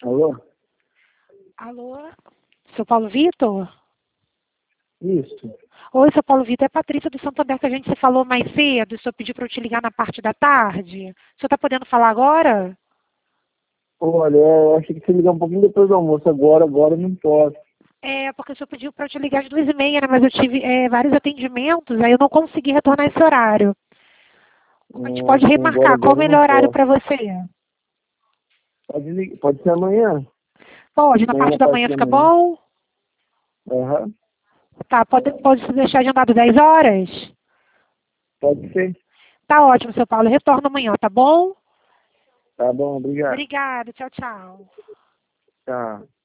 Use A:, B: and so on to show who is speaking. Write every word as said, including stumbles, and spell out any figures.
A: Alô?
B: Alô? Seu Paulo Vitor?
A: Isso.
B: Oi, seu Paulo Vitor. É Patrícia do Santander, que a gente se falou mais cedo. O senhor pediu para eu te ligar na parte da tarde. O senhor está podendo falar agora?
A: Olha, eu achei que você ligar um pouquinho depois do almoço. Agora, agora eu não posso.
B: É, porque o senhor pediu para eu te ligar às duas e meia, né? Mas eu tive é, vários atendimentos, aí eu não consegui retornar esse horário. A gente
A: Ah,
B: pode
A: sim, agora,
B: remarcar. Qual o
A: agora eu não
B: melhor horário
A: posso.
B: para você?
A: Pode, lig- pode ser amanhã.
B: Pode, na
A: Amanhã
B: parte
A: na
B: da
A: parte
B: manhã
A: da
B: fica
A: manhã.
B: bom?
A: Aham.
B: Tá, pode, pode se deixar agendado dez horas?
A: Pode ser.
B: Tá ótimo, seu Paulo. Retorno amanhã, tá bom?
A: Tá bom, obrigado.
B: Obrigada. Tchau, tchau.
A: Tá.